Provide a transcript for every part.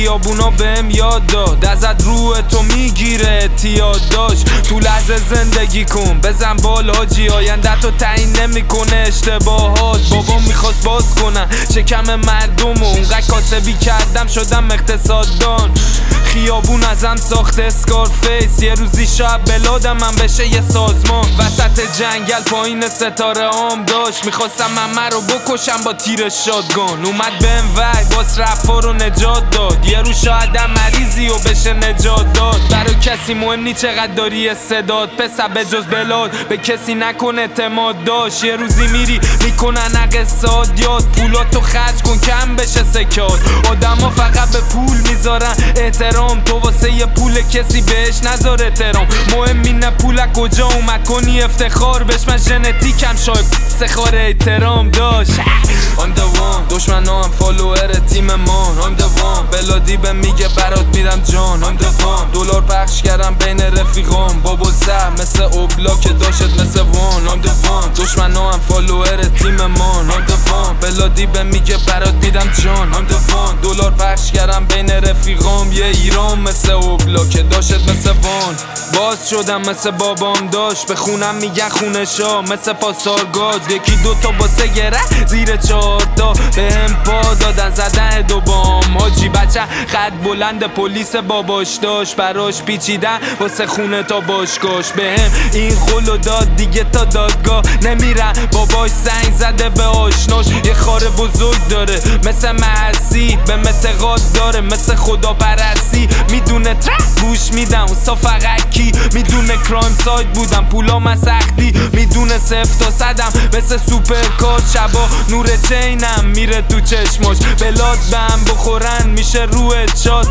خیابونا بهم یاد داد ازت روح تو میگیره اعتیاد داشت. تو لحظه زندگی کن بزن بال حاجی، آینده تو تعیین نمیکنه اشتباهات. بابا میخواست باز کنم شکم مردم و اونقدر کاسبی کردم شدم اقتصاددان. خیابون ازم ساخت اسکارفیس، یه روزی شاید بلادم من بشه یه سازمان. وسط جنگل پایین ستاره عام داشت، میخواستم ممه رو بکشم با تیر شاتگان. اومد بهم وحی باز رفا رو نجات داد، یه رو شایدم مریضی و بشه نجات داد. برای کسی مهم نی چقدر داری استعداد، پسر به جز بلاد به کسی نکن اعتماد داشت. یه روزی میری میکنن اقتصاد یاد، پولاتو خرج کن کم بشه سکات. آدما فقط به پول میذارن احترام، تو واسه یه پول کسی بهش نذار احترام. مهم اینه پول کجا اومد کنی افتخار بهش، من ژنتیکم شاید سخار احترام داشت. I'm the one دشمنا هم فالوور تیم مان. I'm the one بلادی به میگه برات میدم جان. I'm the one دلار پخش کردم بین رفیقام با بلسر مثل اوبلا که داشت مثل وان. I'm the one دشمنا هم فالوور تیم مان. I'm the one بلادی به میگه برات میدم جان. I'm the one دلار پخش کردم بین رفیقام یه ایران مثل اوبلا که داشت مثل وان. باز شدم مثل بابام داشت، به خونم میگن خونشا مثل پاسارگاز. یکی دوتا باسه گره زیر چهارتا بهم پا دادن زدن دو بام. حاجی بچه خط بلند پلیس باباش داشت، براش پیچیدن واسه خونه تا باشگاش. بهم این قولو داد دیگه تا دادگاه نمیرن، باباش زنگ زده به آشناش. یه خار بزرگ داره مثل محسی، به اعتقاد داره مثل خدا پرستی. میدونه ترک گوش میدم و فقط کی میدونه کرایم سایت بودم پولام از سختی. میدونه 0 تا 100م مثل سوپرکار، شبا نور چینم میره تو چشماش. بلاد بهم بخورن میشه روحت شاد،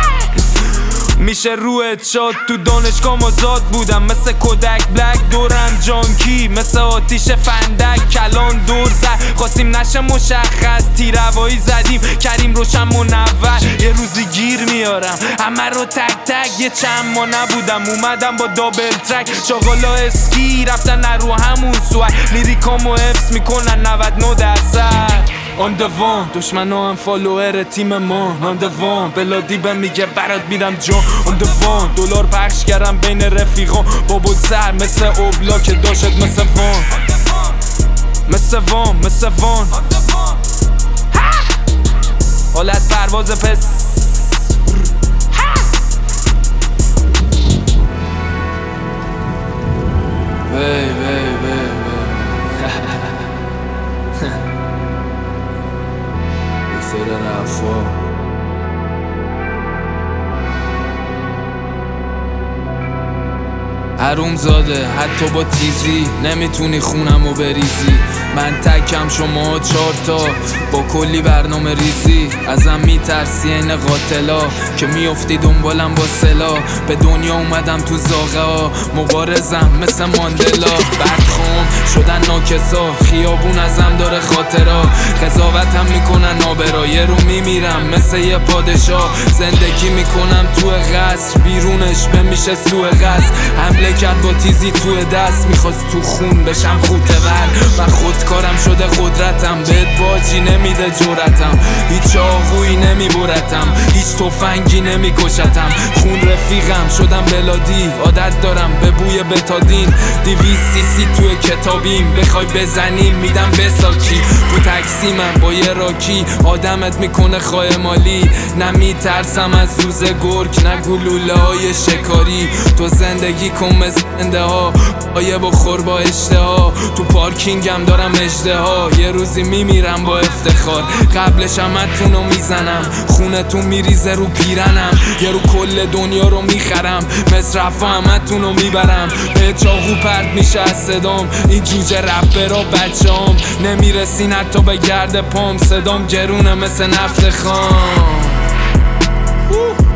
میشه روحت شاد. تو دانشگاه مازاد بودم مثل کودک بلک، دورم جانکی مثل آتیش فندک. کلان دور زد خواستیم نشه مشخص، تیروایی زدیم کریم روشن منور. یه روزی گیر میارم همه رو تک تک، یه چند ما نبودم اومدم با دابل ترک. شاغالا اسکی رفتن رو همون سوک، لیریکامو حفظ میکنن 99%. I'm the one دشمنا هم فالوور تیم ما. I'm the one بلادی به میگه برات میدم جان. I'm the one دلار پخش کردم بین رفیقان با بلسر مثل اوبلا که داشت مثل وان. مثل وان مثل وان حالت پرواز پس. حروم زاده حتی با تیزی نمیتونی خونمو بریزی. من تکم شما 4 تا با کلی برنامه ریزی. ازم میترسی این قاتلا که میافتی دنبالم با سلا. به دنیا اومدم تو زاغه ها مبارزم مثل ماندلا. بدخوام شدن ناکسا خیابون ازم داره خاطرا. قضاوتم میکنن آبرا، یه رو میمیرم مثل یه پادشاه. زندگی میکنم تو قصر بیرونش بمیشه سوء قصد. حمله کرد با تیزی تو دست، میخواست تو خون بشم خوتور. و خودکارم شده قدرتم، بهت باجی نمیده جرأتم. هیچ آقویی نمیبرتم، هیچ تفنگی نمیکشتم. خون رفیقم شدم بلادی، عادت دارم به بوی بتادین. 200 cc توی کتابیم بخوای بزنیم میدم بساکی. تو تاکسی من با یه راکی آدمت میکنه خواهی مالی. نمیترسم از روز گرگ نه گلوله های شکاری. تو زندگی کن مثل زنده ها، آیه بخور با اشتها. تو پارکینگم دارم اژدها، یه روزی میمیرم با افتخار. قبلش همتونو میزنم، خونتون میریزه رو پیرنم. یه رو کل دنیا رو میخرم، مصرفا همتونو میبرم. به چاقو پرد میشه از صدام، این جوجه رپرا بچه‌ام. نمیرسین حتی به گرد پام، صدام گرونه مثل نفت خام.